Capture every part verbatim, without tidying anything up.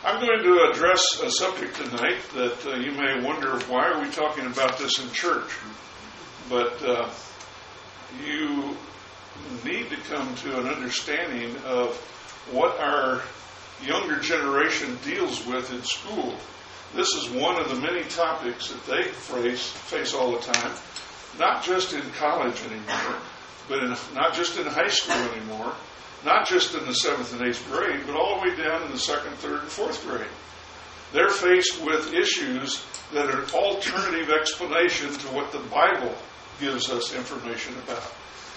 I'm going to address a subject tonight that uh, you may wonder, why are we talking about this in church? But uh, you need to come to an understanding of what our younger generation deals with in school. This is one of the many topics that they face, face all the time, not just in college anymore, but in, not just in high school anymore, not just in the seventh and eighth grade, but all the way down in the second, third, and fourth grade. They're faced with issues that are alternative explanation to what the Bible gives us information about.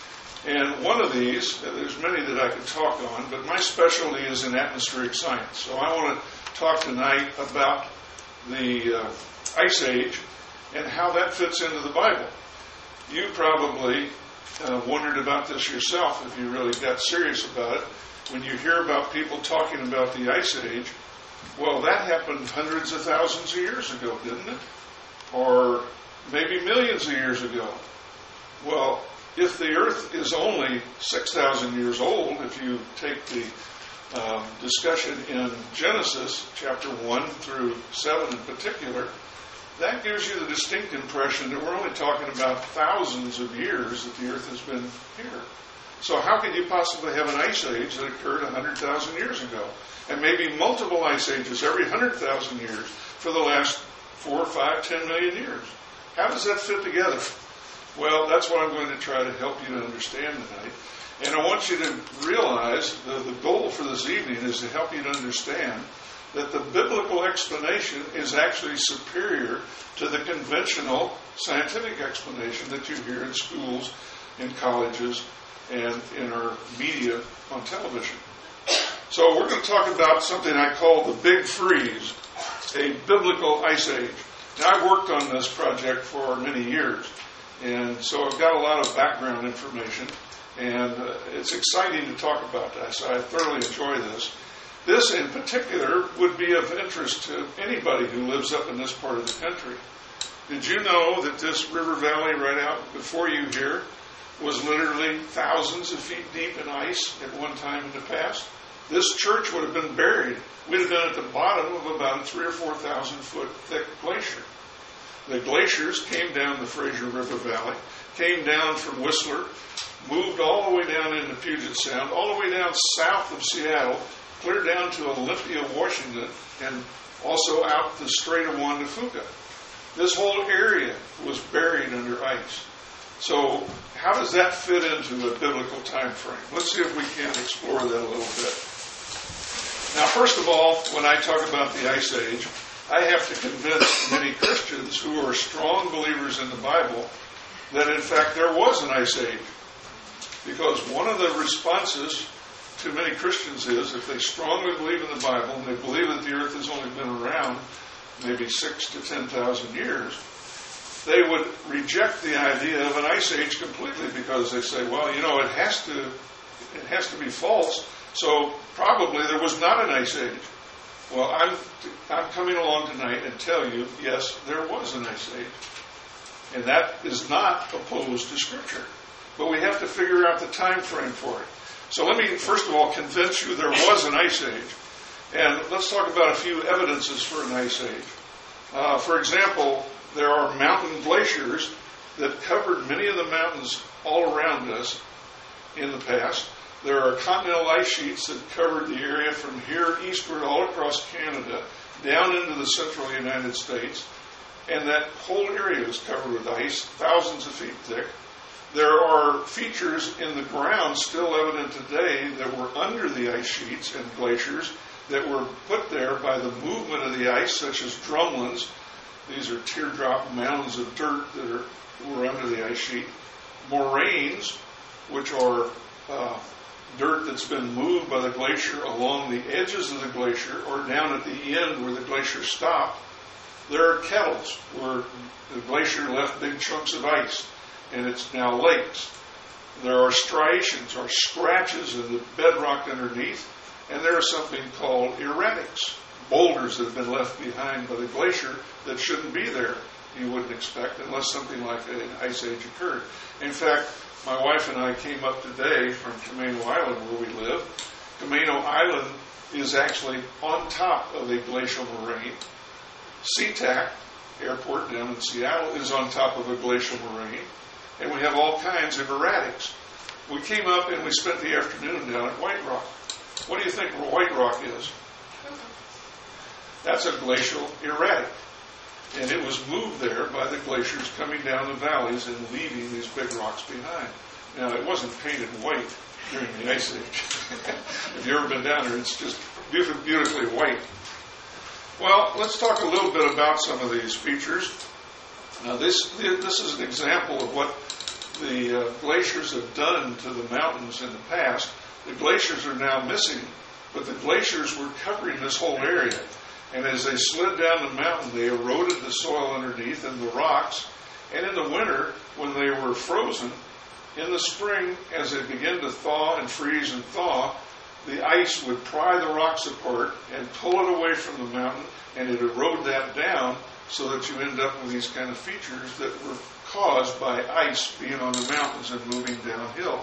And one of these, there's many that I could talk on, but my specialty is in atmospheric science. So I want to talk tonight about the uh, Ice Age and how that fits into the Bible. You probably uh, wondered about this yourself if you really got serious about it. When you hear about people talking about the Ice Age, well, that happened hundreds of thousands of years ago, didn't it? Or maybe millions of years ago. Well, if the Earth is only six thousand years old, if you take the uh, discussion in Genesis chapter one through seven in particular, that gives you the distinct impression that we're only talking about thousands of years that the Earth has been here. So how could you possibly have an ice age that occurred one hundred thousand years ago? And maybe multiple ice ages every one hundred thousand years for the last four, five, ten million years. How does that fit together? Well, that's what I'm going to try to help you to understand tonight. And I want you to realize the, the goal for this evening is to help you to understand that the biblical explanation is actually superior to the conventional scientific explanation that you hear in schools, in colleges, and in our media on television. So we're going to talk about something I call the Big Freeze, a biblical ice age. Now, I've worked on this project for many years, and so I've got a lot of background information, and uh, it's exciting to talk about this. I thoroughly enjoy this. This, in particular, would be of interest to anybody who lives up in this part of the country. Did you know that this river valley right out before you here was literally thousands of feet deep in ice at one time in the past? This church would have been buried. We'd have been at the bottom of about a three or four thousand foot thick glacier. The glaciers came down the Fraser River Valley, came down from Whistler, moved all the way down into Puget Sound, all the way down south of Seattle, clear down to Olympia, Washington, and also out the Strait of Juan de Fuca. This whole area was buried under ice. So how does that fit into a biblical time frame? Let's see if we can explore that a little bit. Now, first of all, when I talk about the Ice Age, I have to convince many Christians who are strong believers in the Bible that, in fact, there was an Ice Age. Because one of the responses to many Christians is, if they strongly believe in the Bible and they believe that the earth has only been around maybe six to ten thousand years, they would reject the idea of an ice age completely because they say, well, you know, it has to it has to be false, so probably there was not an ice age. Well, I'm I'm coming along tonight and tell you, yes, there was an ice age. And that is not opposed to Scripture. But we have to figure out the time frame for it. So let me, first of all, convince you there was an ice age. And let's talk about a few evidences for an ice age. Uh, for example, there are mountain glaciers that covered many of the mountains all around us in the past. There are continental ice sheets that covered the area from here eastward all across Canada, down into the central United States. And that whole area is covered with ice, thousands of feet thick. There are features in the ground still evident today that were under the ice sheets and glaciers that were put there by the movement of the ice, such as drumlins. These are teardrop mounds of dirt that are, were under the ice sheet. Moraines, which are uh, dirt that's been moved by the glacier along the edges of the glacier or down at the end where the glacier stopped. There are kettles where the glacier left big chunks of ice, and it's now lakes. There are striations or scratches in the bedrock underneath, and there is something called erratics, boulders that have been left behind by the glacier that shouldn't be there, you wouldn't expect, unless something like an ice age occurred. In fact, my wife and I came up today from Camano Island, where we live, Camino Island is actually on top of a glacial moraine. SeaTac Airport down in Seattle is on top of a glacial moraine. And we have all kinds of erratics. We came up and we spent the afternoon down at White Rock. What do you think White Rock is? That's a glacial erratic. And it was moved there by the glaciers coming down the valleys and leaving these big rocks behind. Now, it wasn't painted white during the Ice Age. If you've ever been down there, it's just beautifully, beautifully white. Well, let's talk a little bit about some of these features. Now, this this is an example of what the uh, glaciers have done to the mountains in the past. The glaciers are now missing, but the glaciers were covering this whole area. And as they slid down the mountain, they eroded the soil underneath and the rocks. And in the winter, when they were frozen, in the spring, as they began to thaw and freeze and thaw, the ice would pry the rocks apart and pull it away from the mountain, and it erode that down so that you end up with these kind of features that were caused by ice being on the mountains and moving downhill.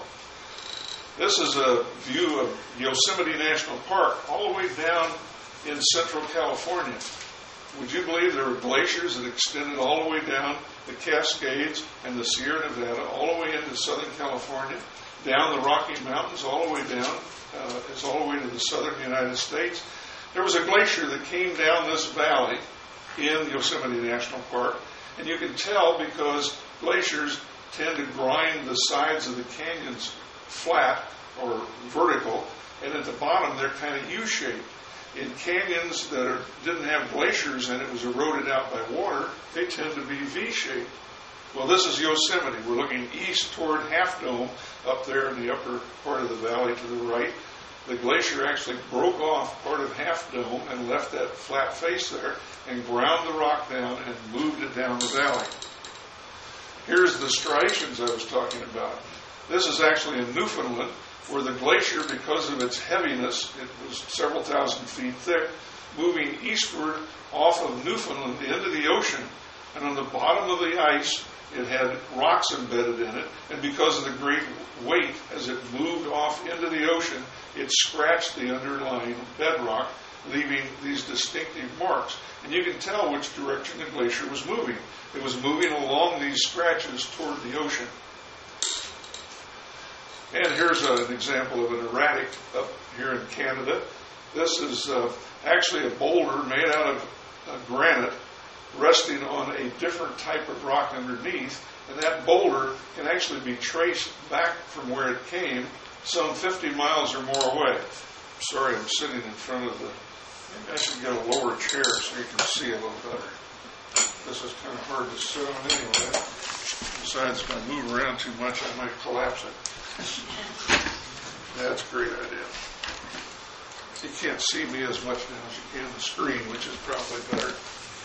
This is a view of Yosemite National Park all the way down in central California. Would you believe there were glaciers that extended all the way down the Cascades and the Sierra Nevada, all the way into Southern California, down the Rocky Mountains, all the way down, uh, it's all the way to the southern United States. There was a glacier that came down this valley in Yosemite National Park, and you can tell because glaciers tend to grind the sides of the canyons flat or vertical, and at the bottom they're kind of U-shaped. In canyons that are, didn't have glaciers and it was eroded out by water, they tend to be V-shaped. Well, this is Yosemite. We're looking east toward Half Dome up there in the upper part of the valley to the right. The glacier actually broke off part of Half Dome and left that flat face there and ground the rock down and moved it down the valley. Here's the striations I was talking about. This is actually in Newfoundland, where the glacier, because of its heaviness, it was several thousand feet thick, moving eastward off of Newfoundland into the ocean. And on the bottom of the ice, it had rocks embedded in it. And because of the great weight, as it moved off into the ocean, it scratched the underlying bedrock, leaving these distinctive marks. And you can tell which direction the glacier was moving. It was moving along these scratches toward the ocean. And here's an example of an erratic up here in Canada. This is uh, actually a boulder made out of uh, granite resting on a different type of rock underneath. And that boulder can actually be traced back from where it came some fifty miles or more away. Sorry, I'm sitting in front of the... Maybe I should get a lower chair so you can see a little better. This is kind of hard to sit on anyway. Besides, if I move around too much, I might collapse it. That's a great idea. You can't see me as much now as you can the screen, which is probably better.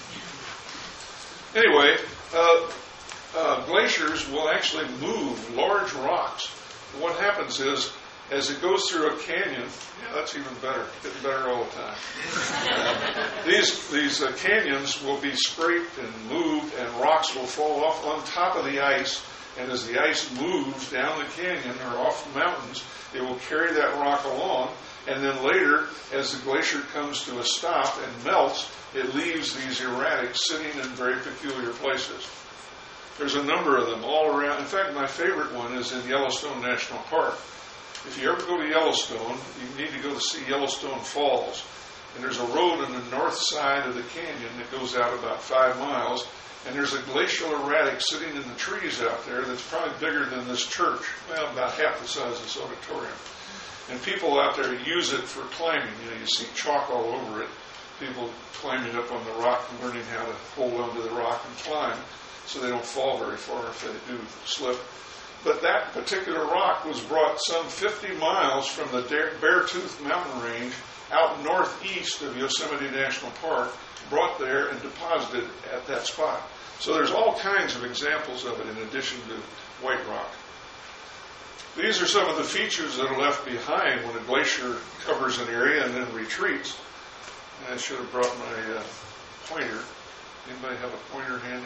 Anyway, uh, uh, glaciers will actually move large rocks. And what happens is, as it goes through a canyon, yeah, that's even better, getting better all the time. these these uh, canyons will be scraped and moved, and rocks will fall off on top of the ice. And as the ice moves down the canyon or off the mountains, it will carry that rock along. And then later, as the glacier comes to a stop and melts, it leaves these erratics sitting in very peculiar places. There's a number of them all around. In fact, my favorite one is in Yellowstone National Park. If you ever go to Yellowstone, you need to go to see Yellowstone Falls. And there's a road on the north side of the canyon that goes out about five miles. And there's a glacial erratic sitting in the trees out there that's probably bigger than this church. Well, about half the size of this auditorium. And people out there use it for climbing. You know, you see chalk all over it. People climbing up on the rock and learning how to hold onto the rock and climb so they don't fall very far if they do slip. But that particular rock was brought some fifty miles from the Beartooth mountain range out northeast of Yosemite National Park, brought there and deposited at that spot. So there's all kinds of examples of it in addition to white rock. These are some of the features that are left behind when a glacier covers an area and then retreats. And I should have brought my uh, pointer. Anybody have a pointer handy?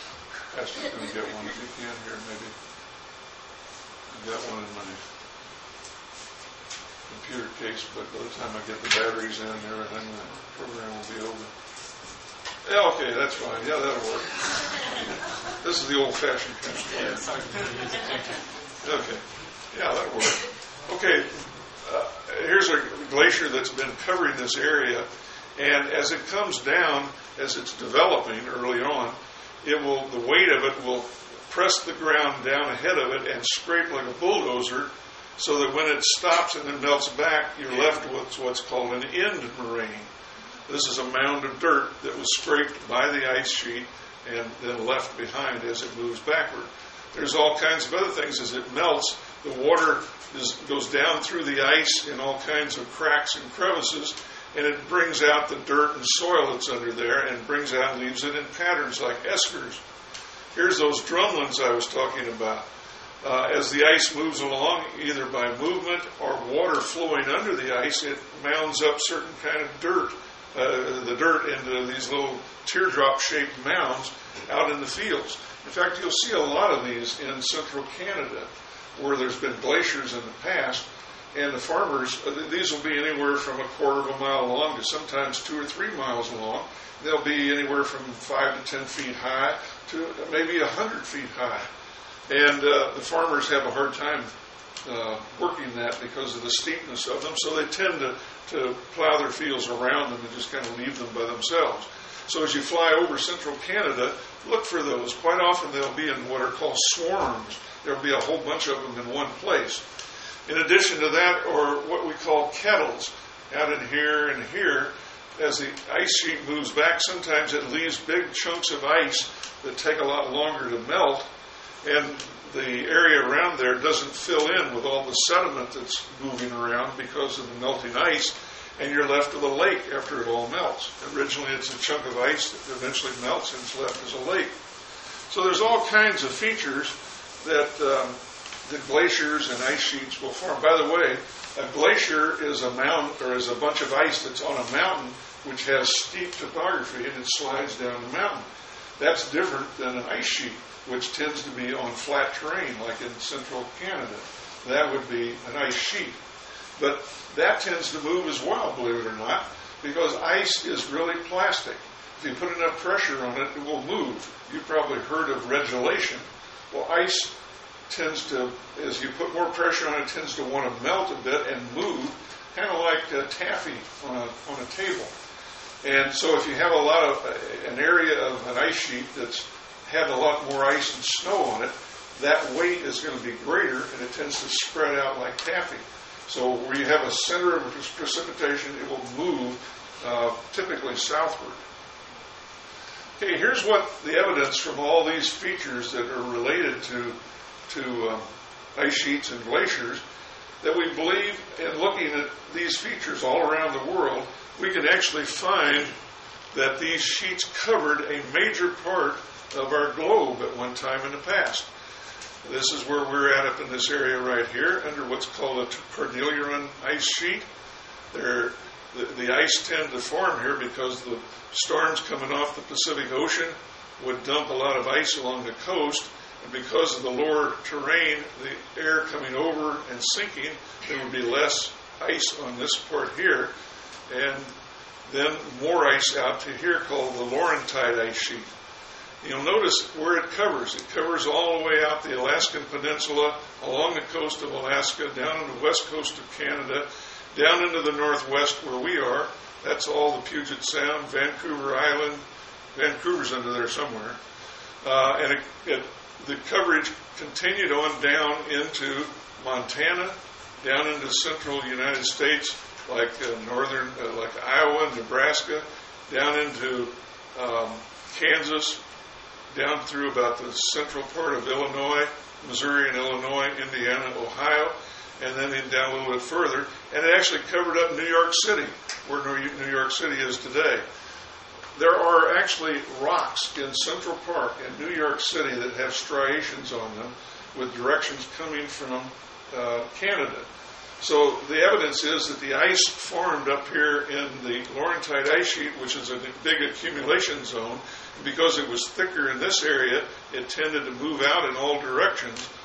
Pastor's going to get one if you can here, maybe. I've got one in my computer case, but by the time I get the batteries in and everything, the program will be over. Yeah, okay, that's fine. Yeah, that'll work. This is the old-fashioned kind of plan. Okay. Yeah, that'll work. Okay, uh, here's a glacier that's been covering this area, and as it comes down, as it's developing early on, it will the weight of it will press the ground down ahead of it and scrape like a bulldozer, so that when it stops and then melts back, you're left with what's called an end moraine. This is a mound of dirt that was scraped by the ice sheet and then left behind as it moves backward. There's all kinds of other things. As it melts, the water is, goes down through the ice in all kinds of cracks and crevices, and it brings out the dirt and soil that's under there and brings out and leaves it in patterns like eskers. Here's those drumlins I was talking about. Uh, as the ice moves along, either by movement or water flowing under the ice, it mounds up certain kind of dirt, uh, the dirt into these little teardrop-shaped mounds out in the fields. In fact, you'll see a lot of these in central Canada, where there's been glaciers in the past, and the farmers, uh, these will be anywhere from a quarter of a mile long to sometimes two or three miles long. They'll be anywhere from five to ten feet high to maybe a hundred feet high. And uh, the farmers have a hard time uh, working that because of the steepness of them, so they tend to, to plow their fields around them and just kind of leave them by themselves. So as you fly over central Canada, look for those. Quite often they'll be in what are called swarms. There'll be a whole bunch of them in one place. In addition to that, or what we call kettles, out in here and here, as the ice sheet moves back, sometimes it leaves big chunks of ice that take a lot longer to melt, and the area around there doesn't fill in with all the sediment that's moving around because of the melting ice, and you're left with a lake after it all melts. Originally it's a chunk of ice that eventually melts and it's left as a lake. So there's all kinds of features that um, the glaciers and ice sheets will form. By the way, a glacier is a mountain, or is a bunch of ice that's on a mountain which has steep topography and it slides down the mountain. That's different than an ice sheet, which tends to be on flat terrain, like in central Canada. That would be an ice sheet. But that tends to move as well, believe it or not, because ice is really plastic. If you put enough pressure on it, it will move. You've probably heard of regelation. Well, ice tends to, as you put more pressure on it, tends to want to melt a bit and move, kind of like uh, taffy on a, on a table. And so if you have a lot of, uh, an area of an ice sheet that's had a lot more ice and snow on it, that weight is going to be greater and it tends to spread out like taffy. So where you have a center of precipitation, it will move uh, typically southward. Okay, here's what the evidence from all these features that are related to, to um, ice sheets and glaciers, that we believe in looking at these features all around the world, we can actually find that these sheets covered a major part of our globe at one time in the past. This is where we're at up in this area right here, under what's called a Cordilleran ice sheet. There, the, the ice tend to form here because the storms coming off the Pacific Ocean would dump a lot of ice along the coast, and because of the lower terrain, the air coming over and sinking, there would be less ice on this part here, and then more ice out to here called the Laurentide ice sheet. You'll notice where it covers. It covers all the way out the Alaskan Peninsula, along the coast of Alaska, down on the west coast of Canada, down into the northwest where we are. That's all the Puget Sound, Vancouver Island. Vancouver's under there somewhere. Uh, and it, it, the coverage continued on down into Montana, down into central United States, like uh, northern, uh, like Iowa and Nebraska, down into um, Kansas, down through about the central part of Illinois, Missouri and Illinois, Indiana, Ohio, and then down a little bit further. And it actually covered up New York City, where New York City is today. There are actually rocks in Central Park in New York City that have striations on them with directions coming from uh, Canada. So the evidence is that the ice formed up here in the Laurentide ice sheet, which is a big accumulation zone. Because it was thicker in this area, it tended to move out in all directions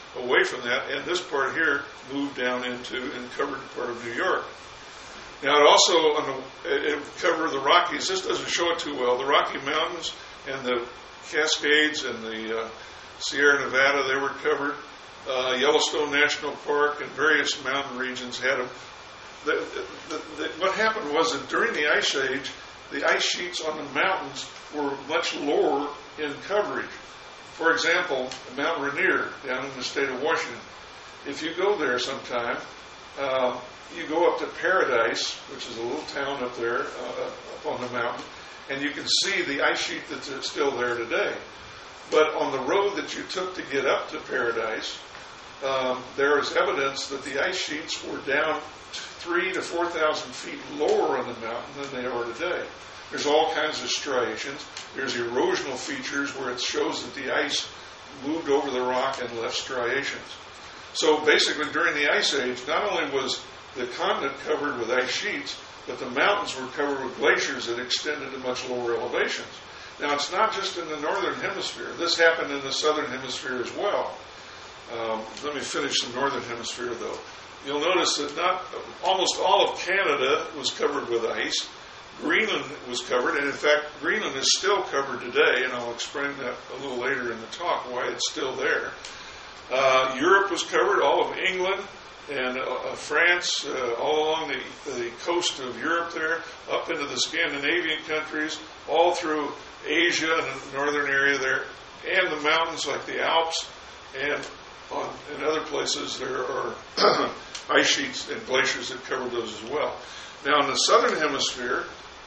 away from that, and this part here moved down into and covered part of New York. Now, it also on the, it covered the Rockies. This doesn't show it too well. The Rocky Mountains and the Cascades and the uh, Sierra Nevada, they were covered. Uh, Yellowstone National Park and various mountain regions had them. The, the, the, what happened was that during the Ice Age, the ice sheets on the mountains were much lower in coverage. For example, Mount Rainier down in the state of Washington. If you go there sometime, uh, you go up to Paradise, which is a little town up there uh, up on the mountain, and you can see the ice sheet that's still there today. But on the road that you took to get up to Paradise, um, there is evidence that the ice sheets were down three to four thousand feet lower on the mountain than they are today. There's all kinds of striations. There's erosional features where it shows that the ice moved over the rock and left striations. So basically, during the Ice Age, not only was the continent covered with ice sheets, but the mountains were covered with glaciers that extended to much lower elevations. Now, it's not just in the northern hemisphere. This happened in the southern hemisphere as well. Um, let me finish the northern hemisphere, though. You'll notice that not almost all of Canada was covered with ice. Greenland was covered, and in fact, Greenland is still covered today, and I'll explain that a little later in the talk, why it's still there. Uh, Europe was covered, all of England and uh, France, uh, all along the, the coast of Europe there, up into the Scandinavian countries, all through Asia and the northern area there, and the mountains like the Alps, and on, in other places there are ice sheets and glaciers that cover those as well. Now, in the southern hemisphere,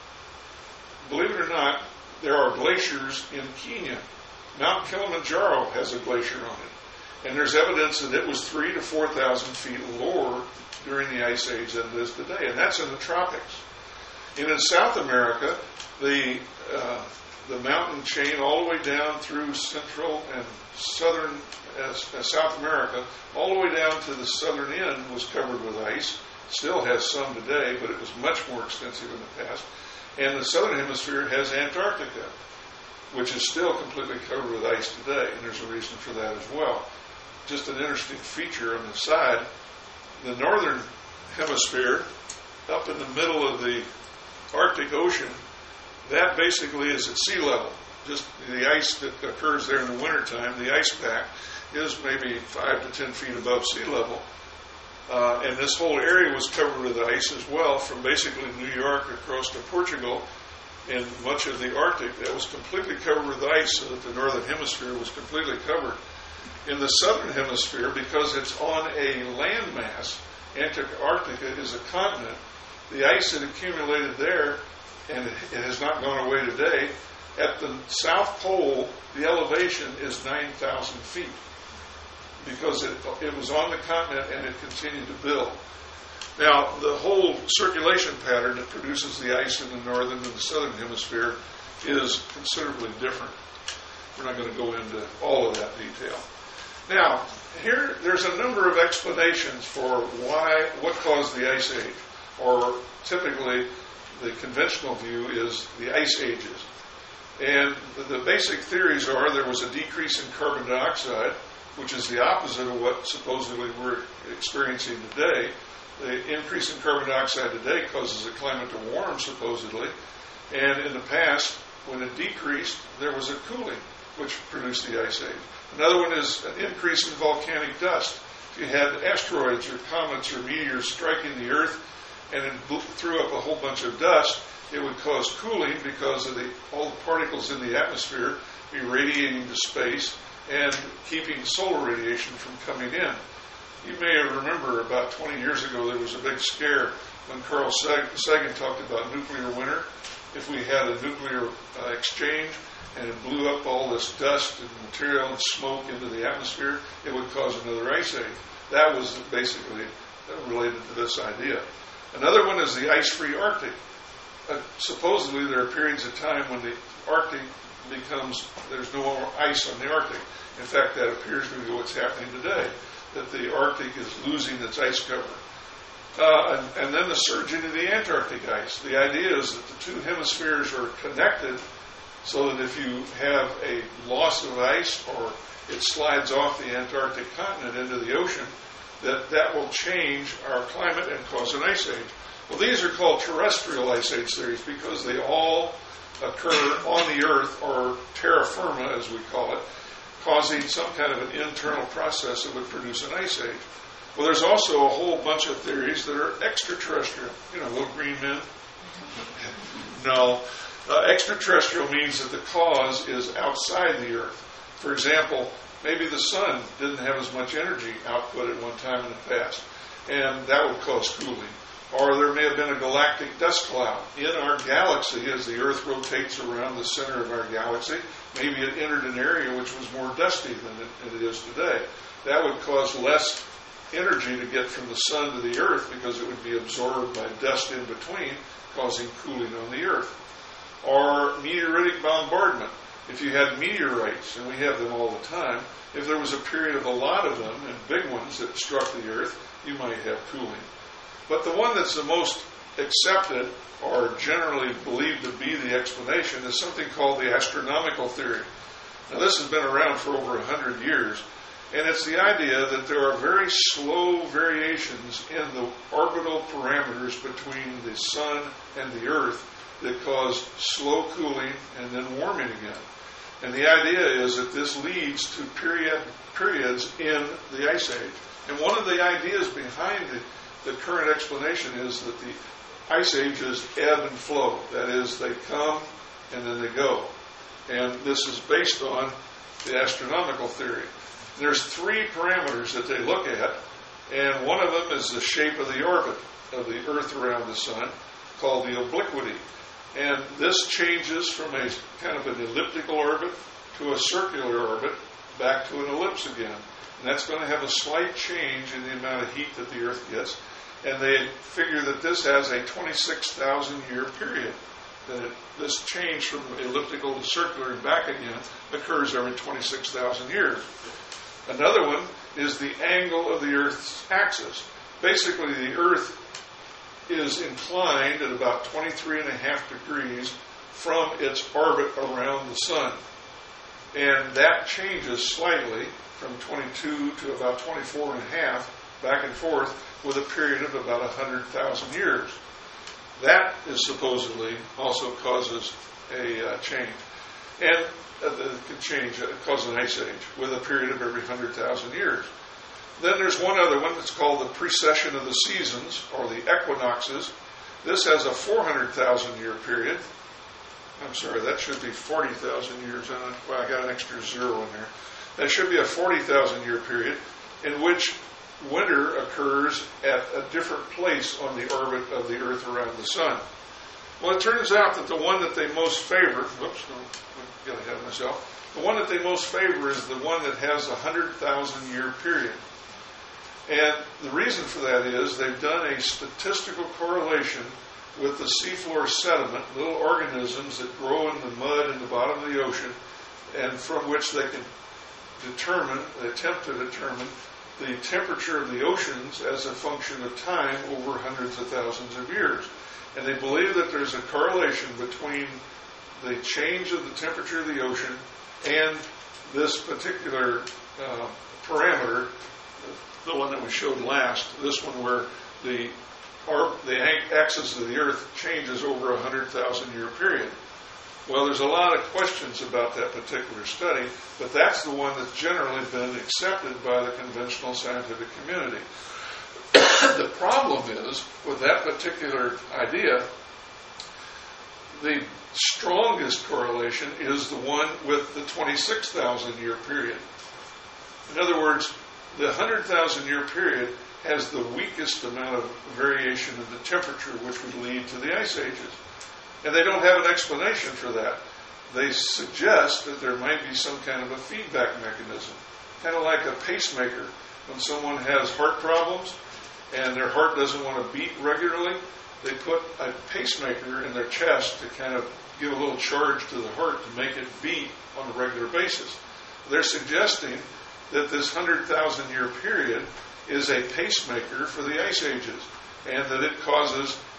believe it or not, there are glaciers in Kenya. Mount Kilimanjaro has a glacier on it. And there's evidence that it was three to four thousand feet lower during the Ice Age than it is today. And that's in the tropics. And in South America, the uh, the mountain chain all the way down through Central and Southern uh, uh, South America, all the way down to the southern end was covered with ice. Still has some today, but it was much more extensive in the past. And the southern hemisphere has Antarctica, which is still completely covered with ice today, and there's a reason for that as well. Just an interesting feature on the side, the northern hemisphere, up in the middle of the Arctic Ocean, that basically is at sea level. Just the ice that occurs there in the wintertime, the ice pack, is maybe five to ten feet above sea level. Uh, and this whole area was covered with ice as well, from basically New York across to Portugal, and much of the Arctic that was completely covered with ice, so that the northern hemisphere was completely covered. In the southern hemisphere, because it's on a landmass, Antarctica is a continent, the ice that accumulated there, and it has not gone away today, at the South Pole, the elevation is nine thousand feet. Because it, it was on the continent and it continued to build. Now, the whole circulation pattern that produces the ice in the northern and the southern hemisphere is considerably different. We're not going to go into all of that detail. Now, here there's a number of explanations for why, what caused the Ice Age, or typically the conventional view is the ice ages. And the, the basic theories are there was a decrease in carbon dioxide, which is the opposite of what supposedly we're experiencing today. The increase in carbon dioxide today causes the climate to warm, supposedly. And in the past, when it decreased, there was a cooling, which produced the Ice Age. Another one is an increase in volcanic dust. If you had asteroids or comets or meteors striking the Earth and it threw up a whole bunch of dust, it would cause cooling because of the, all the particles in the atmosphere irradiating to space and keeping solar radiation from coming in. You may remember about twenty years ago there was a big scare when Carl Sagan talked about nuclear winter. If we had a nuclear uh, exchange and it blew up all this dust and material and smoke into the atmosphere, it would cause another ice age. That was basically related to this idea. Another one is the ice-free Arctic. Uh, supposedly there are periods of time when the Arctic becomes, there's no more ice on the Arctic. In fact, that appears to be what's happening today, that the Arctic is losing its ice cover. Uh, and, and then the surge into the Antarctic ice. The idea is that the two hemispheres are connected so that if you have a loss of ice or it slides off the Antarctic continent into the ocean, that that will change our climate and cause an ice age. Well, these are called terrestrial ice age theories because they all occur on the Earth, or terra firma as we call it, causing some kind of an internal process that would produce an ice age. Well, there's also a whole bunch of theories that are extraterrestrial. You know, little green men. No. Uh, extraterrestrial means that the cause is outside the Earth. For example, maybe the sun didn't have as much energy output at one time in the past, and that would cause cooling. Or there may have been a galactic dust cloud in our galaxy as the Earth rotates around the center of our galaxy. Maybe it entered an area which was more dusty than it, it is today. That would cause less energy to get from the sun to the Earth because it would be absorbed by dust in between, causing cooling on the Earth. Or meteoritic bombardment. If you had meteorites, and we have them all the time, if there was a period of a lot of them, and big ones that struck the Earth, you might have cooling. But the one that's the most accepted, or generally believed to be the explanation, is something called the astronomical theory. Now, this has been around for over a hundred years, and it's the idea that there are very slow variations in the orbital parameters between the sun and the Earth that cause slow cooling and then warming again. And the idea is that this leads to period periods in the Ice Age. And one of the ideas behind the, the current explanation is that the Ice Ages ebb and flow. That is, they come and then they go. And this is based on the astronomical theory. There's three parameters that they look at, and one of them is the shape of the orbit of the Earth around the sun, called the obliquity. And this changes from a kind of an elliptical orbit to a circular orbit, back to an ellipse again. And that's going to have a slight change in the amount of heat that the Earth gets. And they figure that this has a twenty-six thousand year period. That it, this change from elliptical to circular and back again occurs every twenty-six thousand years. Another one is the angle of the Earth's axis. Basically, the Earth is inclined at about twenty-three and a half degrees from its orbit around the sun. And that changes slightly from twenty-two to about twenty-four and a half, back and forth, with a period of about one hundred thousand years. That is supposedly also causes a uh, change. And uh, the, could change, uh, cause an ice age with a period of every one hundred thousand years. Then there's one other one that's called the precession of the seasons, or the equinoxes. This has a four hundred thousand year period. I'm sorry, that should be forty thousand years. Well, I got an extra zero in there. That should be a forty thousand year period in which winter occurs at a different place on the orbit of the Earth around the sun. Well, it turns out that the one that they most favor, whoops, no, get ahead of myself, the one that they most favor is the one that has a one hundred thousand year period. And the reason for that is they've done a statistical correlation with the seafloor sediment, little organisms that grow in the mud in the bottom of the ocean, and from which they can determine, they attempt to determine the temperature of the oceans as a function of time over hundreds of thousands of years. And they believe that there's a correlation between the change of the temperature of the ocean and this particular uh, parameter, the one that we showed last, this one where the, or, the axis of the Earth changes over a one hundred thousand year period. Well, there's a lot of questions about that particular study, but that's the one that's generally been accepted by the conventional scientific community. The problem is, with that particular idea, the strongest correlation is the one with the twenty-six thousand year period. In other words, the one hundred thousand year period has the weakest amount of variation in the temperature, which would lead to the ice ages. And they don't have an explanation for that. They suggest that there might be some kind of a feedback mechanism, kind of like a pacemaker. When someone has heart problems and their heart doesn't want to beat regularly, they put a pacemaker in their chest to kind of give a little charge to the heart to make it beat on a regular basis. They're suggesting that this one hundred thousand year period is a pacemaker for the ice ages, and that it causes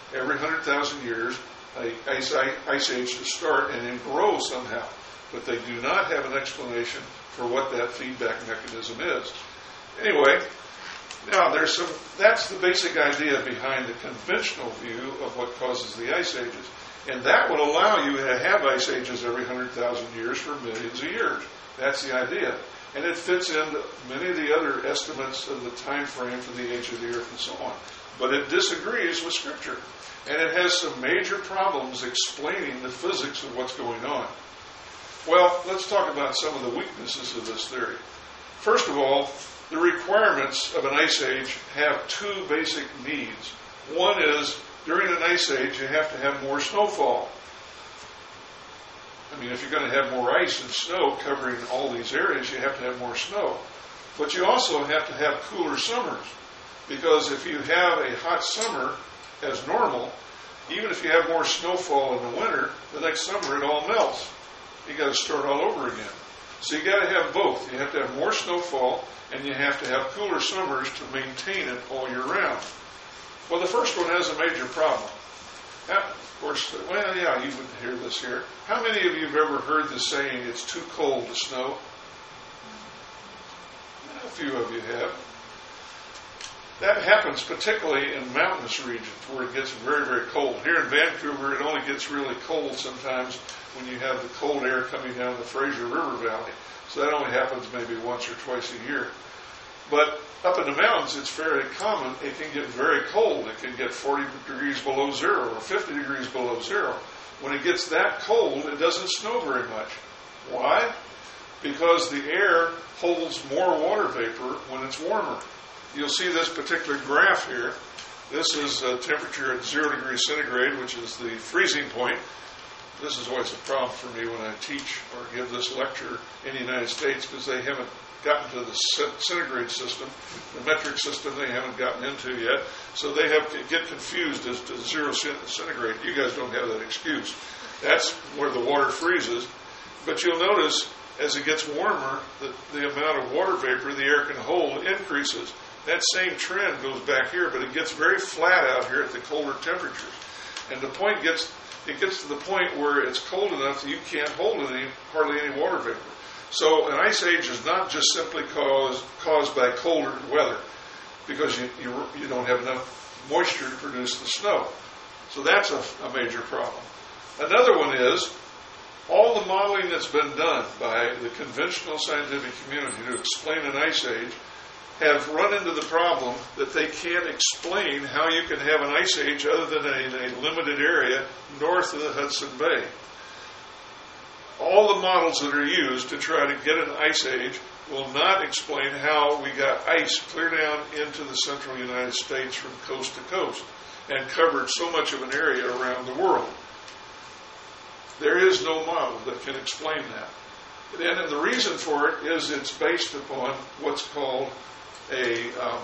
every one hundred thousand years, a ice, ice age to start and then grow somehow. But they do not have an explanation for what that feedback mechanism is. Anyway, now there's some, that's the basic idea behind the conventional view of what causes the ice ages. And that would allow you to have ice ages every one hundred thousand years for millions of years. That's the idea. And it fits into many of the other estimates of the time frame for the age of the earth and so on. But it disagrees with Scripture. And it has some major problems explaining the physics of what's going on. Well, let's talk about some of the weaknesses of this theory. First of all, the requirements of an ice age have two basic needs. One is, during an ice age, you have to have more snowfall. I mean, if you're going to have more ice and snow covering all these areas, you have to have more snow. But you also have to have cooler summers. Because if you have a hot summer as normal, even if you have more snowfall in the winter, the next summer it all melts. You got to start all over again. So you got to have both. You have to have more snowfall, and you have to have cooler summers to maintain it all year round. Well, the first one has a major problem. Now, of course, well, yeah, you would hear this here. How many of you have ever heard the saying, it's too cold to snow? A few of you have. That happens particularly in mountainous regions where it gets very, very cold. Here in Vancouver, it only gets really cold sometimes when you have the cold air coming down the Fraser River Valley. So that only happens maybe once or twice a year. But up in the mountains, it's fairly common. It can get very cold. It can get forty degrees below zero or fifty degrees below zero. When it gets that cold, it doesn't snow very much. Why? Because the air holds more water vapor when it's warmer. You'll see this particular graph here. This is a temperature at zero degrees centigrade, which is the freezing point. This is always a problem for me when I teach or give this lecture in the United States because they haven't gotten to the centigrade system, the metric system they haven't gotten into yet. So they have to get confused as to zero centigrade. You guys don't have that excuse. That's where the water freezes. But you'll notice as it gets warmer, the, the amount of water vapor the air can hold increases. That same trend goes back here, but it gets very flat out here at the colder temperatures. And the point gets, it gets to the point where it's cold enough that you can't hold any, hardly any water vapor. So an ice age is not just simply caused, caused by colder weather, because you, you, you don't have enough moisture to produce the snow. So that's a, a major problem. Another one is, all the modeling that's been done by the conventional scientific community to explain an ice age have run into the problem that they can't explain how you can have an ice age other than in a limited area north of the Hudson Bay. All the models that are used to try to get an ice age will not explain how we got ice clear down into the central United States from coast to coast and covered so much of an area around the world. There is no model that can explain that. And the reason for it is it's based upon what's called a, um,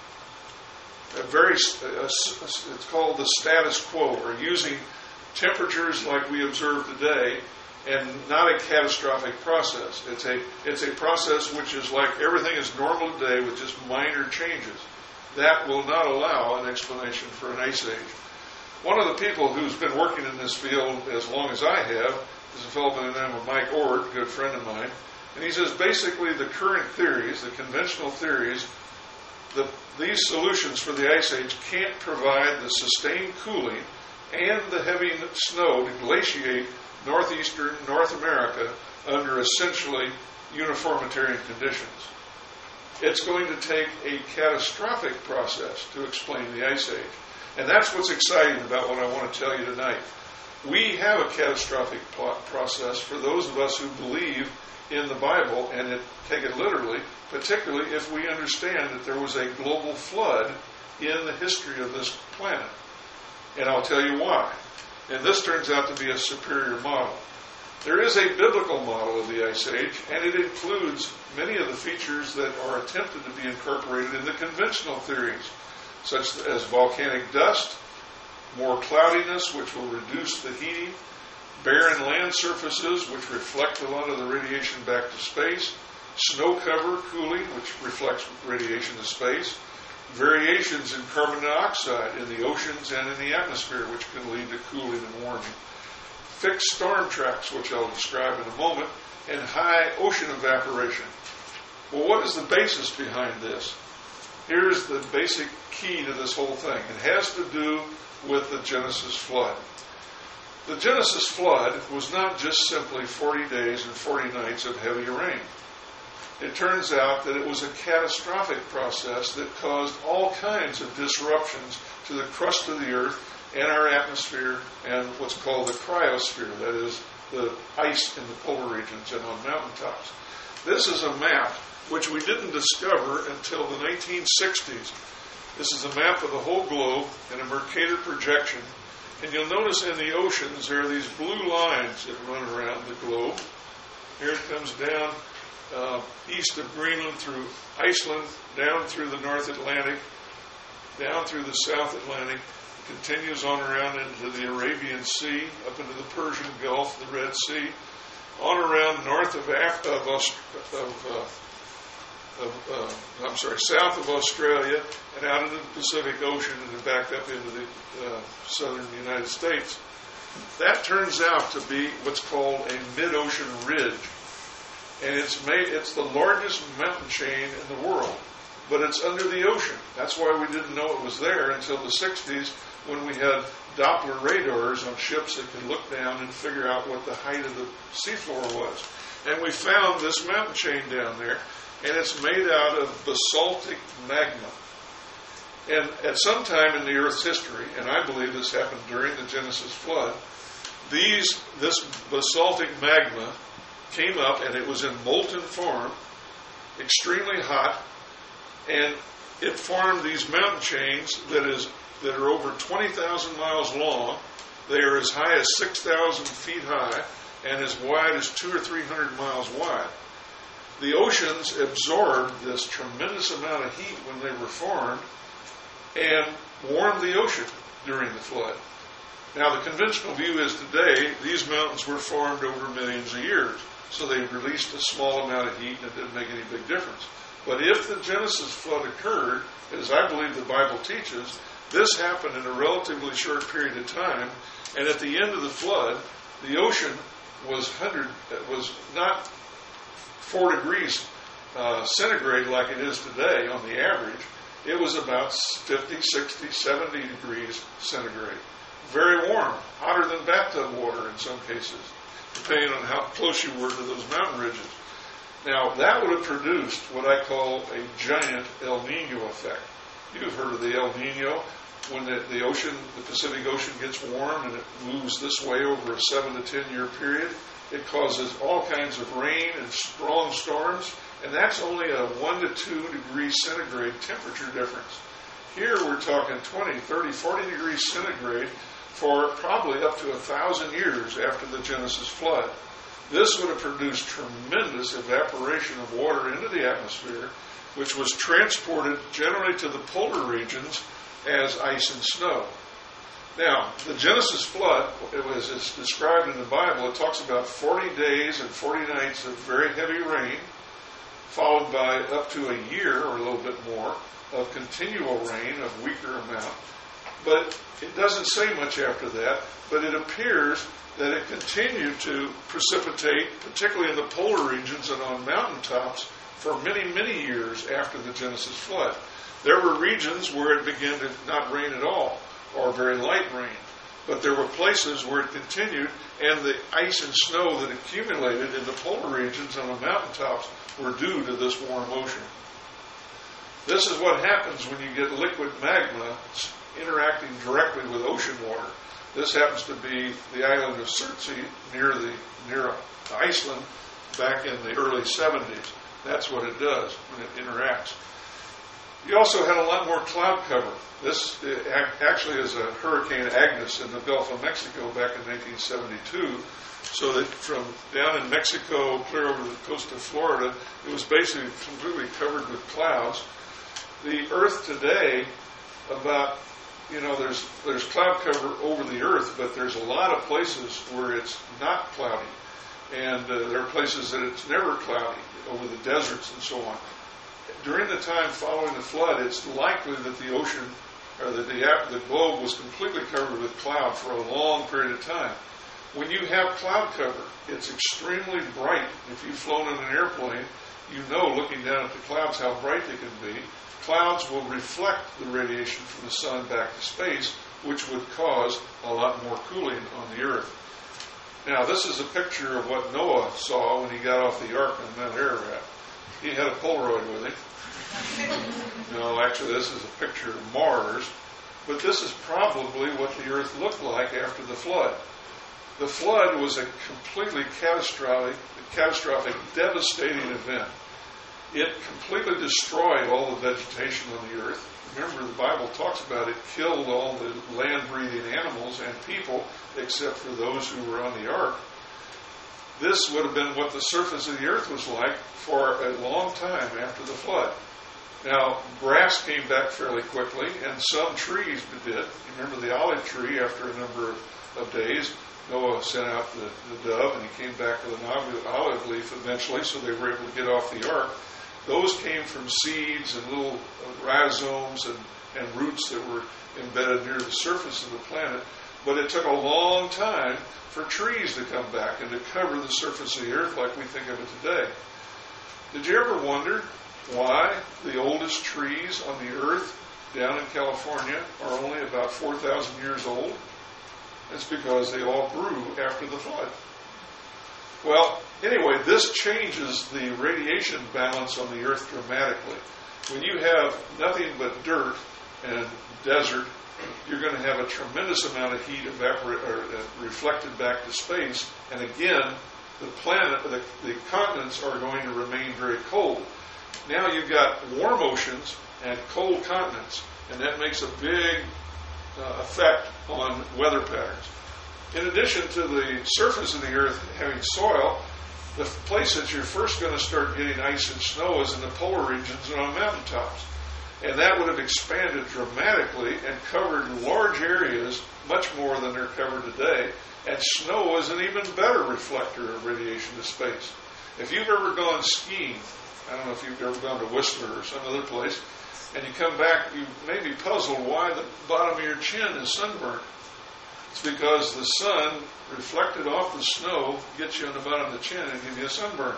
a very, a, it's called the status quo, or using temperatures like we observe today and not a catastrophic process. It's a, it's a process which is like everything is normal today with just minor changes. That will not allow an explanation for an ice age. One of the people who's been working in this field as long as I have is a fellow by the name of Mike Ord, a good friend of mine. And he says basically the current theories, the conventional theories, the, these solutions for the ice age can't provide the sustained cooling and the heavy snow to glaciate northeastern North America under essentially uniformitarian conditions. It's going to take a catastrophic process to explain the ice age. And that's what's exciting about what I want to tell you tonight. We have a catastrophic process for those of us who believe in the Bible and it, take it literally, particularly if we understand that there was a global flood in the history of this planet. And I'll tell you why. And this turns out to be a superior model. There is a biblical model of the Ice Age, and it includes many of the features that are attempted to be incorporated in the conventional theories, such as volcanic dust, more cloudiness, which will reduce the heating, barren land surfaces, which reflect a lot of the radiation back to space, snow cover cooling, which reflects radiation to space, variations in carbon dioxide in the oceans and in the atmosphere, which can lead to cooling and warming. Fixed storm tracks, which I'll describe in a moment, and high ocean evaporation. Well, what is the basis behind this? Here's the basic key to this whole thing. It has to do with the Genesis flood. The Genesis flood was not just simply forty days and forty nights of heavy rain. It turns out that it was a catastrophic process that caused all kinds of disruptions to the crust of the earth and our atmosphere and what's called the cryosphere, that is, the ice in the polar regions and on mountaintops. This is a map which we didn't discover until the nineteen sixties. This is a map of the whole globe in a Mercator projection. And you'll notice in the oceans there are these blue lines that run around the globe. Here it comes down uh, east of Greenland through Iceland, down through the North Atlantic, down through the South Atlantic, continues on around into the Arabian Sea, up into the Persian Gulf, the Red Sea, on around north of, Af- of, Aust- of uh, Of, uh, I'm sorry, south of Australia and out into the Pacific Ocean and then back up into the uh, southern United States. That turns out to be what's called a mid-ocean ridge. And it's made, it's the largest mountain chain in the world, but it's under the ocean. That's why we didn't know it was there until the sixties when we had Doppler radars on ships that could look down and figure out what the height of the seafloor was. And we found this mountain chain down there. And it's made out of basaltic magma. And at some time in the Earth's history, and I believe this happened during the Genesis flood, these this basaltic magma came up and it was in molten form, extremely hot, and it formed these mountain chains that is that are over twenty thousand miles long. They are as high as six thousand feet high and as wide as two or three hundred miles wide. The oceans absorbed this tremendous amount of heat when they were formed and warmed the ocean during the flood. Now, the conventional view is today these mountains were formed over millions of years, so they released a small amount of heat and it didn't make any big difference. But if the Genesis flood occurred, as I believe the Bible teaches, this happened in a relatively short period of time, and at the end of the flood, the ocean was hundred was not four degrees uh, centigrade like it is today on the average. It was about fifty, sixty, seventy degrees centigrade. Very warm, hotter than bathtub water in some cases, depending on how close you were to those mountain ridges. Now, that would have produced what I call a giant El Nino effect. You've heard of the El Nino. When the, the ocean, the Pacific Ocean gets warm and it moves this way over a seven to ten year period, it causes all kinds of rain and strong storms, and that's only a one to two degrees centigrade temperature difference. Here we're talking twenty, thirty, forty degrees centigrade for probably up to a thousand years after the Genesis flood. This would have produced tremendous evaporation of water into the atmosphere, which was transported generally to the polar regions as ice and snow. Now, the Genesis flood, it was, it's described in the Bible, it talks about forty days and forty nights of very heavy rain, followed by up to a year or a little bit more of continual rain of weaker amount. But it doesn't say much after that, but it appears that it continued to precipitate, particularly in the polar regions and on mountaintops, for many, many years after the Genesis flood. There were regions where it began to not rain at all, or very light rain. But there were places where it continued, and the ice and snow that accumulated in the polar regions and on mountaintops were due to this warm ocean. This is what happens when you get liquid magma interacting directly with ocean water. This happens to be the island of Surtsey near the near Iceland back in the early seventies. That's what it does when it interacts. You also had a lot more cloud cover. This actually is a Hurricane Agnes in the Gulf of Mexico back in nineteen seventy-two. So that from down in Mexico clear over the coast of Florida, it was basically completely covered with clouds. The Earth today, about, you know, there's there's cloud cover over the Earth, but there's a lot of places where it's not cloudy. And uh, there are places that it's never cloudy, over the deserts and so on. during the time following the flood, it's likely that the ocean, or that the, the globe was completely covered with cloud for a long period of time. When you have cloud cover, it's extremely bright. If you've flown in an airplane, you know, looking down at the clouds, how bright they can be. Clouds will reflect the radiation from the sun back to space, which would cause a lot more cooling on the earth. Now, this is a picture of what Noah saw when he got off the ark on Mount Ararat. He had a Polaroid with him. No, actually, this is a picture of Mars. But this is probably what the earth looked like after the flood. The flood was a completely catastrophic, catastrophic, devastating event. It completely destroyed all the vegetation on the earth. Remember, the Bible talks about it killed all the land-breathing animals and people, except for those who were on the ark. This would have been what the surface of the earth was like for a long time after the flood. Now, grass came back fairly quickly, and some trees did. Remember the olive tree, after a number of, of days, Noah sent out the, the dove, and he came back with an olive leaf eventually, so they were able to get off the ark. Those came from seeds and little rhizomes and, and roots that were embedded near the surface of the planet. But it took a long time for trees to come back and to cover the surface of the earth like we think of it today. Did you ever wonder why the oldest trees on the earth down in California are only about four thousand years old? It's because they all grew after the flood. Well, anyway, this changes the radiation balance on the earth dramatically. When you have nothing but dirt and desert, you're going to have a tremendous amount of heat evapor- or, uh, reflected back to space. And again, the planet, the, the continents are going to remain very cold. Now you've got warm oceans and cold continents, and that makes a big uh, effect on weather patterns. In addition to the surface of the earth having soil, the place that you're first going to start getting ice and snow is in the polar regions and on mountaintops. And that would have expanded dramatically and covered large areas, much more than they're covered today. And snow is an even better reflector of radiation to space. If you've ever gone skiing, I don't know if you've ever gone to Whistler or some other place, and you come back, you may be puzzled why the bottom of your chin is sunburnt. It's because the sun reflected off the snow gets you on the bottom of the chin and gives you a sunburn.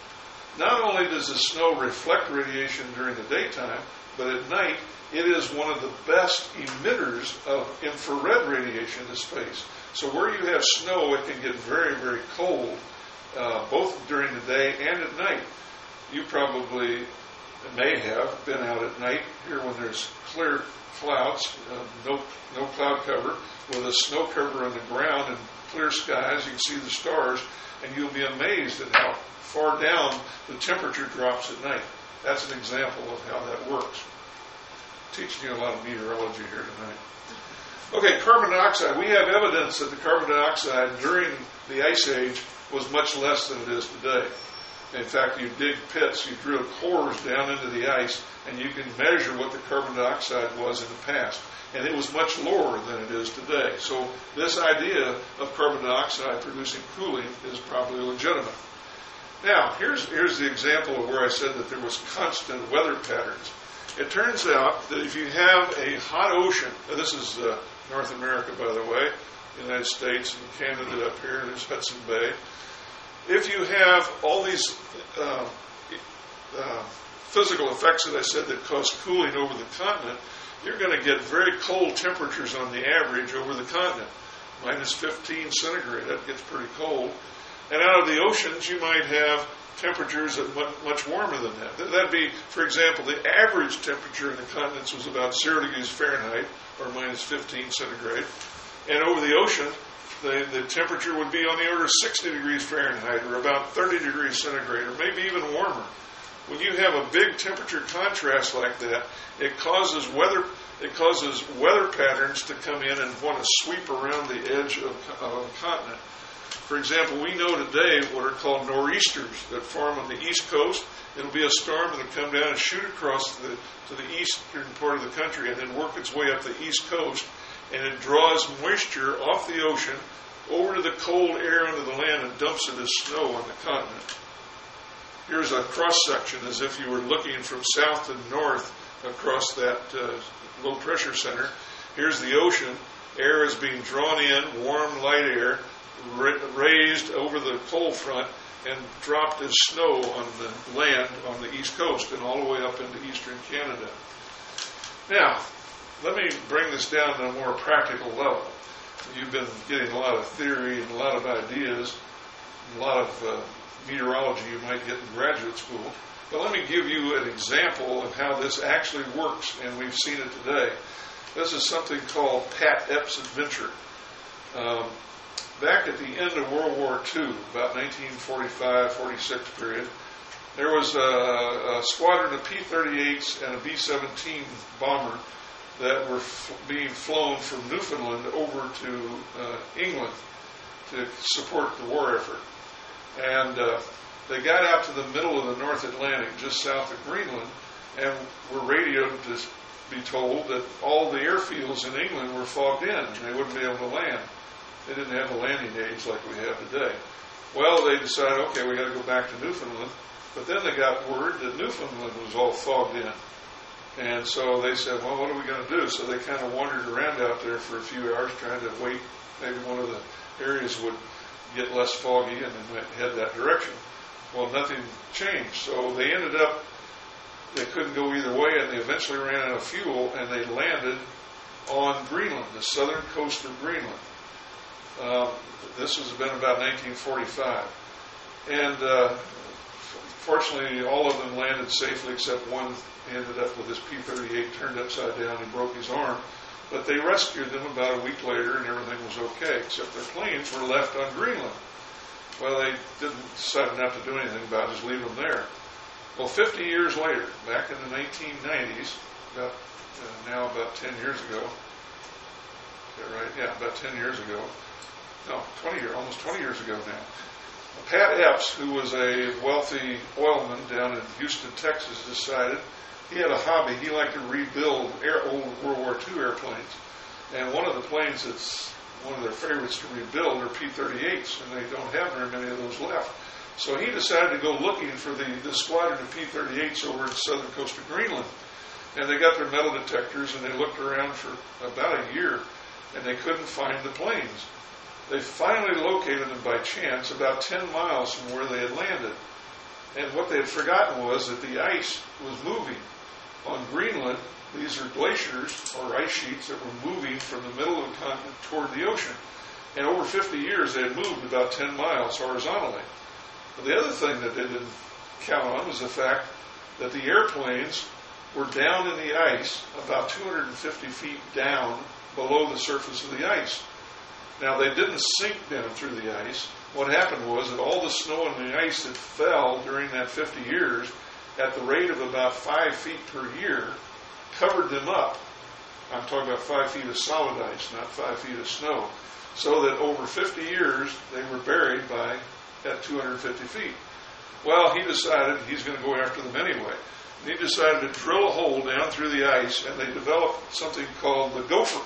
Not only does the snow reflect radiation during the daytime, but at night it is one of the best emitters of infrared radiation to space. So where you have snow, it can get very, very cold, uh, both during the day and at night. You probably may have been out at night here when there's clear clouds, uh, no no cloud cover, with a snow cover on the ground and clear skies. You can see the stars, and you'll be amazed at how far down the temperature drops at night. That's an example of how that works. I'm teaching you a lot of meteorology here tonight. Okay, carbon dioxide. We have evidence that the carbon dioxide during the Ice Age was much less than it is today. In fact, you dig pits, you drill cores down into the ice, and you can measure what the carbon dioxide was in the past. And it was much lower than it is today. So this idea of carbon dioxide producing cooling is probably legitimate. Now, here's, here's the example of where I said that there was constant weather patterns. It turns out that if you have a hot ocean, and this is uh, North America, by the way, the United States and Canada up here, there's Hudson Bay. If you have all these uh, uh, physical effects that I said that cause cooling over the continent, you're going to get very cold temperatures on the average over the continent. minus fifteen centigrade, that gets pretty cold. And out of the oceans, you might have temperatures that much, much warmer than that. That'd be, for example, the average temperature in the continents was about zero degrees Fahrenheit, or minus fifteen centigrade. And over the ocean, the, the temperature would be on the order of sixty degrees Fahrenheit, or about thirty degrees centigrade, or maybe even warmer. When you have a big temperature contrast like that, it causes weather it causes weather patterns to come in and want to sweep around the edge of, of a continent. For example, we know today what are called nor'easters that form on the east coast. It'll be a storm that'll come down and shoot across the, to the eastern part of the country and then work its way up the east coast, and it draws moisture off the ocean over to the cold air under the land and dumps it as snow on the continent. here's a cross-section as if you were looking from south to north across that uh, low-pressure center. Here's the ocean. Air is being drawn in, warm, light air, ra- raised over the cold front and dropped as snow on the land on the east coast and all the way up into eastern Canada. Now, let me bring this down to a more practical level. You've been getting a lot of theory and a lot of ideas, a lot of uh, meteorology you might get in graduate school. But let me give you an example of how this actually works, and we've seen it today. This is something called Pat Epps' adventure. Um, back at the end of World War Two, about nineteen forty-five forty-six period, there was a, a squadron of P thirty-eights and a B seventeen bomber that were f- being flown from Newfoundland over to uh, England to support the war effort. And uh, they got out to the middle of the North Atlantic, just south of Greenland, and were radioed to be told that all the airfields in England were fogged in and they wouldn't be able to land. They didn't have a landing age like we have today. Well, they decided, okay, we got to go back to Newfoundland. But then they got word that Newfoundland was all fogged in. And so they said, well, what are we going to do? So they kind of wandered around out there for a few hours trying to wait. Maybe one of the areas would get less foggy and they might head that direction. Well, nothing changed. So they ended up, they couldn't go either way, and they eventually ran out of fuel, and they landed on Greenland, the southern coast of Greenland. Um, this has been about nineteen forty-five. And uh, fortunately, all of them landed safely except one ended up with his P thirty-eight turned upside down. He broke his arm. But they rescued them about a week later, and everything was okay, except their planes were left on Greenland. Well, they didn't decide not to do anything about it, just leave them there. Well, fifty years later, back in the nineteen nineties, about uh, now about ten years ago, is that right? Yeah, about ten years ago. No, twenty years, almost twenty years ago now. Pat Epps, who was a wealthy oilman down in Houston, Texas, decided he had a hobby. He liked to rebuild air, old World War Two airplanes. And one of the planes that's one of their favorites to rebuild are P thirty-eights, and they don't have very many of those left. So he decided to go looking for the, the squadron of P thirty-eights over the southern coast of Greenland. And they got their metal detectors, and they looked around for about a year, and they couldn't find the planes. They finally located them by chance about ten miles from where they had landed. And what they had forgotten was that the ice was moving. On Greenland, these are glaciers or ice sheets that were moving from the middle of the continent toward the ocean. And over fifty years, they had moved about ten miles horizontally. But the other thing that they didn't count on was the fact that the airplanes were down in the ice about two hundred fifty feet down below the surface of the ice. Now, they didn't sink down through the ice. What happened was that all the snow and the ice that fell during that fifty years at the rate of about five feet per year covered them up. I'm talking about five feet of solid ice, not five feet of snow. So that over fifty years, they were buried by at two hundred fifty feet. Well, he decided he's going to go after them anyway. And he decided to drill a hole down through the ice, and they developed something called the gopher.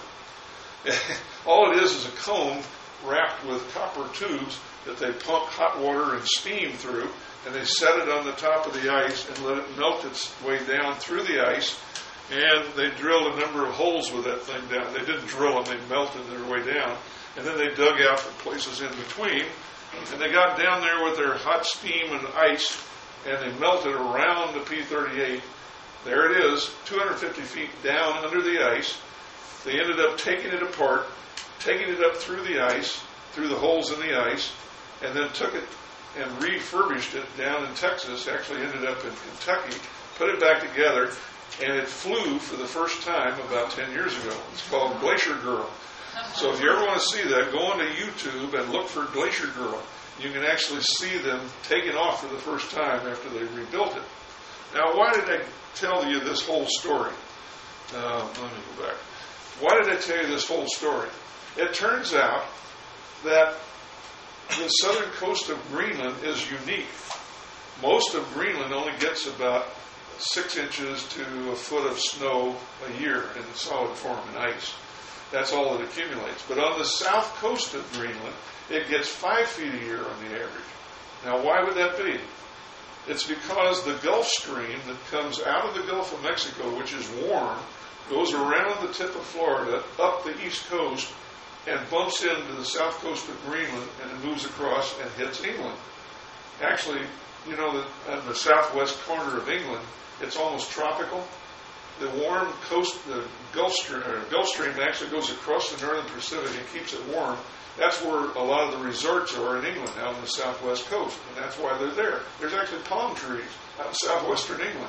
All it is is a cone wrapped with copper tubes that they pump hot water and steam through, and they set it on the top of the ice and let it melt its way down through the ice, and they drilled a number of holes with that thing down. They didn't drill them, they melted their way down, and then they dug out the places in between, and they got down there with their hot steam and ice, and they melted around the P thirty-eight. There it is, two hundred fifty feet down under the ice. They ended up taking it apart, taking it up through the ice, through the holes in the ice, and then took it and refurbished it down in Texas, actually ended up in Kentucky, put it back together, and it flew for the first time about ten years ago. It's called Glacier Girl. So if you ever want to see that, go onto YouTube and look for Glacier Girl. You can actually see them taking off for the first time after they rebuilt it. Now, why did I tell you this whole story? Uh, let me go back. Why did I tell you this whole story? It turns out that the southern coast of Greenland is unique. Most of Greenland only gets about six inches to a foot of snow a year in solid form and ice. That's all that accumulates. But on the south coast of Greenland, it gets five feet a year on the average. Now, why would that be? It's because the Gulf Stream that comes out of the Gulf of Mexico, which is warm, goes around the tip of Florida, up the east coast, and bumps into the south coast of Greenland, and it moves across and hits England. Actually, you know that on the southwest corner of England, it's almost tropical. The warm coast, the Gulf Stream, or Gulf Stream actually goes across the northern Pacific and keeps it warm. That's where a lot of the resorts are in England, out on the southwest coast, and that's why they're there. There's actually palm trees out in southwestern England.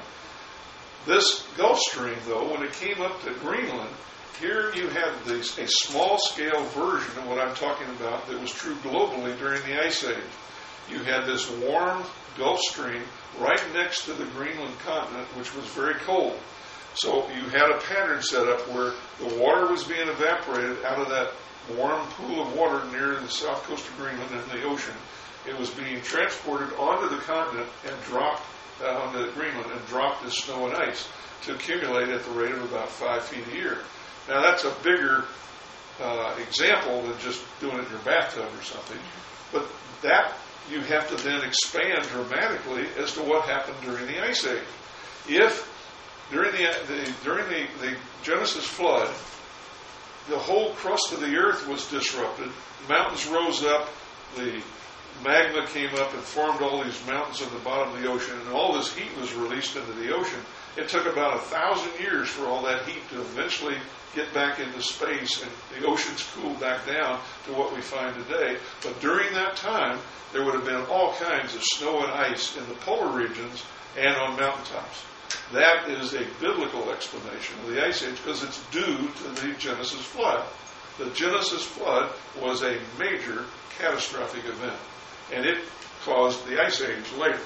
This Gulf Stream, though, when it came up to Greenland, here you had this, a small-scale version of what I'm talking about that was true globally during the Ice Age. You had this warm Gulf Stream right next to the Greenland continent, which was very cold. So you had a pattern set up where the water was being evaporated out of that warm pool of water near the south coast of Greenland in the ocean. It was being transported onto the continent and dropped uh, onto Greenland and dropped as snow and ice to accumulate at the rate of about five feet a year. Now that's a bigger uh, example than just doing it in your bathtub or something, but that you have to then expand dramatically as to what happened during the Ice Age. If during the, the during the, the Genesis flood, the whole crust of the earth was disrupted, mountains rose up, the magma came up and formed all these mountains at the bottom of the ocean, and all this heat was released into the ocean. It took about a thousand years for all that heat to eventually get back into space, and the oceans cooled back down to what we find today. But during that time, there would have been all kinds of snow and ice in the polar regions and on mountaintops. That is a biblical explanation of the Ice Age because it's due to the Genesis flood. The Genesis flood was a major catastrophic event, and it caused the Ice Age later.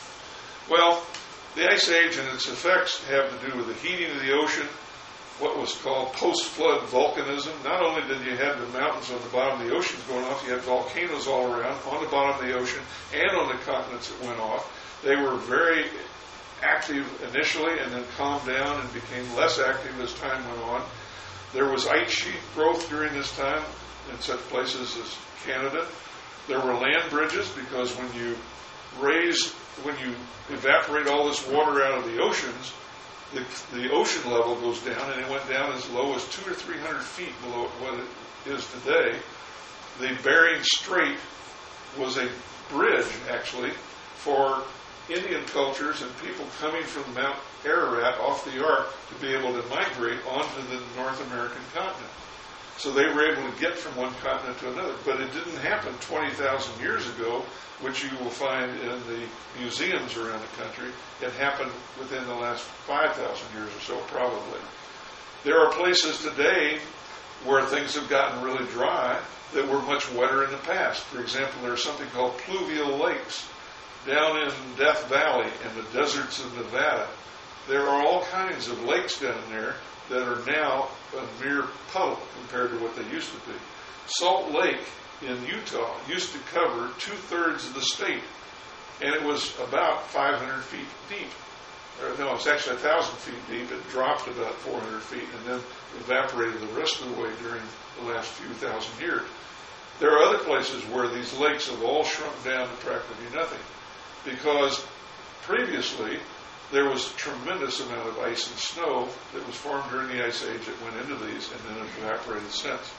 Well, the Ice Age and its effects have to do with the heating of the ocean, what was called post-flood volcanism. Not only did you have the mountains on the bottom of the oceans going off, you had volcanoes all around on the bottom of the ocean and on the continents that went off. They were very active initially and then calmed down and became less active as time went on. There was ice sheet growth during this time in such places as Canada. There were land bridges because when you raise, when you evaporate all this water out of the oceans, the, the ocean level goes down, and it went down as low as two or three hundred feet below what it is today. The Bering Strait was a bridge, actually, for Indian cultures and people coming from Mount Ararat off the Ark to be able to migrate onto the North American continent. So they were able to get from one continent to another. But it didn't happen twenty thousand years ago, which you will find in the museums around the country. It happened within the last five thousand years or so, probably. There are places today where things have gotten really dry that were much wetter in the past. For example, there's something called pluvial lakes. Down in Death Valley in the deserts of Nevada, there are all kinds of lakes down there that are now a mere puddle compared to what they used to be. Salt Lake in Utah used to cover two-thirds of the state, and it was about five hundred feet deep. Or, no, it's actually one thousand feet deep. It dropped about four hundred feet and then evaporated the rest of the way during the last few thousand years. There are other places where these lakes have all shrunk down to practically nothing, because previously there was a tremendous amount of ice and snow that was formed during the Ice Age that went into these and then evaporated since.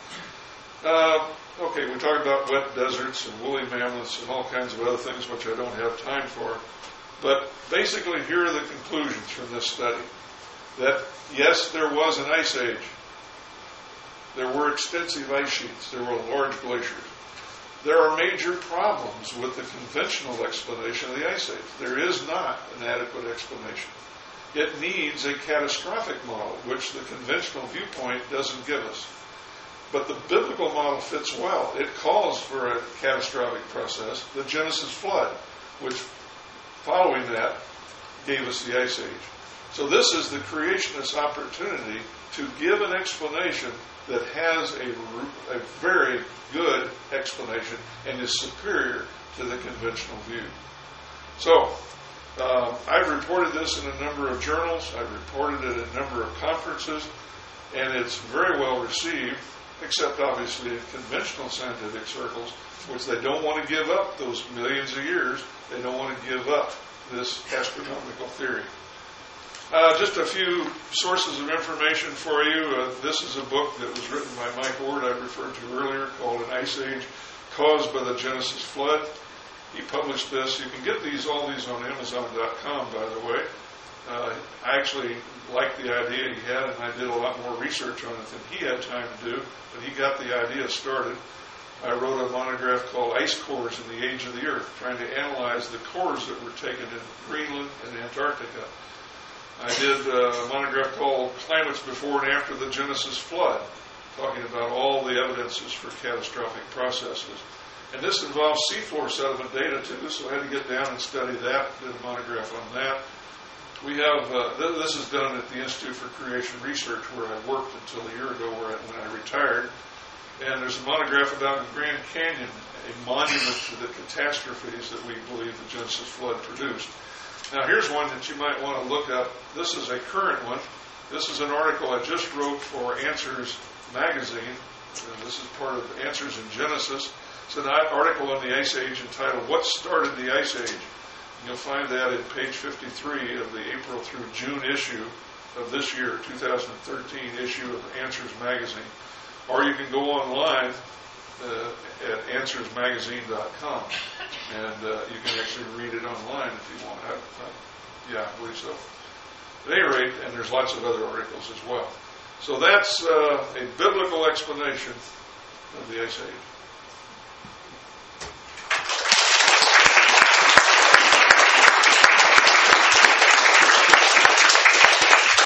Uh, okay, we talked about wet deserts and woolly mammoths and all kinds of other things which I don't have time for. But basically here are the conclusions from this study. That yes, there was an Ice Age. There were extensive ice sheets. There were large glaciers. There are major problems with the conventional explanation of the Ice Age. There is not an adequate explanation. It needs a catastrophic model, which the conventional viewpoint doesn't give us. But the biblical model fits well. It calls for a catastrophic process, the Genesis flood, which following that gave us the Ice Age. So this is the creationist opportunity to give an explanation that has a, a very good explanation and is superior to the conventional view. So, uh, I've reported this in a number of journals. I've reported it in a number of conferences, and it's very well received, except obviously in conventional scientific circles, which they don't want to give up those millions of years. They don't want to give up this astronomical theory. Uh, just a few sources of information for you. Uh, this is a book that was written by Mike Ward, I referred to earlier, called An Ice Age Caused by the Genesis Flood. He published this. You can get these, all these on Amazon dot com, by the way. Uh, I actually liked the idea he had, and I did a lot more research on it than he had time to do, but he got the idea started. I wrote a monograph called Ice Cores in the Age of the Earth, trying to analyze the cores that were taken in Greenland and Antarctica. I did a monograph called Climates Before and After the Genesis Flood, talking about all the evidences for catastrophic processes. And this involves seafloor sediment data too, so I had to get down and study that, did a monograph on that. We have, uh, th- this is done at the Institute for Creation Research, where I worked until a year ago where I, when I retired. And there's a monograph about the Grand Canyon, a monument to the catastrophes that we believe the Genesis flood produced. Now here's one that you might want to look up. This is a current one. This is an article I just wrote for Answers magazine. Uh, this is part of Answers in Genesis. It's an article on the Ice Age entitled, What Started the Ice Age? And you'll find that in page fifty-three of the April through June issue of this year, two thousand thirteen issue of Answers magazine. Or you can go online uh, at answers magazine dot com, and uh, you can actually read it online if you want. I, I, yeah, I believe so. At any rate, and there's lots of other articles as well. So that's uh, a biblical explanation of the Ice Age.